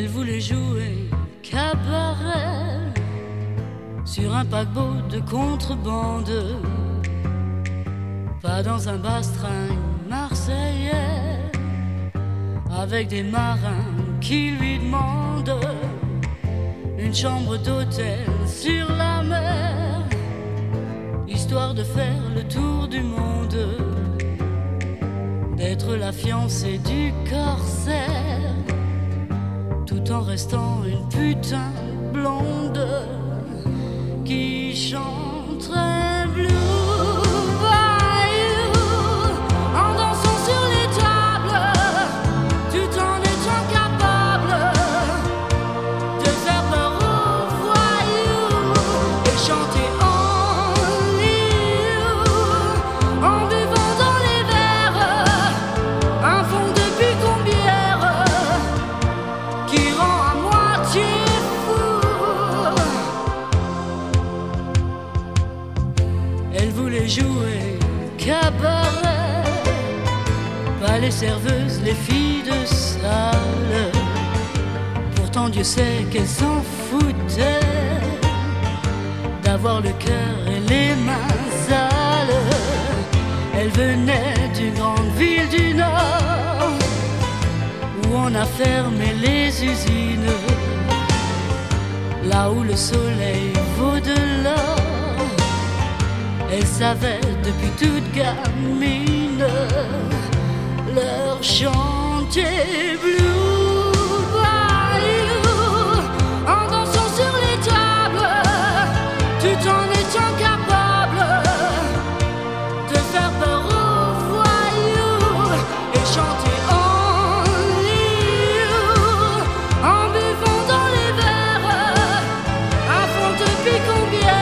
Elle voulait jouer cabaret sur un paquebot de contrebande, pas dans un bastringue marseillais, avec des marins qui lui demandent une chambre d'hôtel sur la mer, histoire de faire le tour du monde, d'être la fiancée du corsaire, tout en restant une putain blonde qui chante très blue. Jouer cabaret, pas les serveuses, les filles de salle. Pourtant Dieu sait qu'elles s'en foutaient d'avoir le cœur et les mains sales. Elle venait d'une grande ville du Nord où on a fermé les usines, là où le soleil vaut de l'or. Elle savait depuis toute gamine leur chanter blue bayou, en dansant sur les tables, tout en étant capable de faire peur aux voyous et chanter en lieu, en buvant dans les verres un fond de picombière.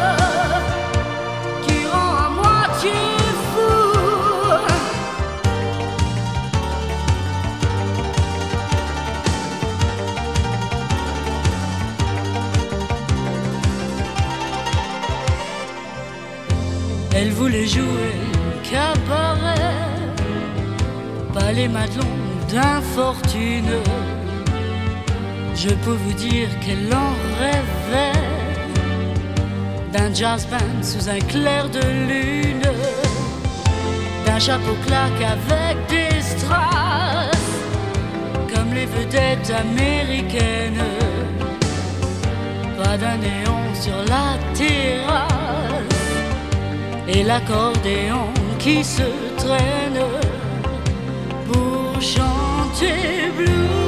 Elle voulait jouer cabaret, pas les madelons d'infortune. Je peux vous dire qu'elle en rêvait, d'un jazz band sous un clair de lune, d'un chapeau claque avec des strass, comme les vedettes américaines, pas d'un néon sur la terrasse, et l'accordéon qui se traîne pour chanter blue.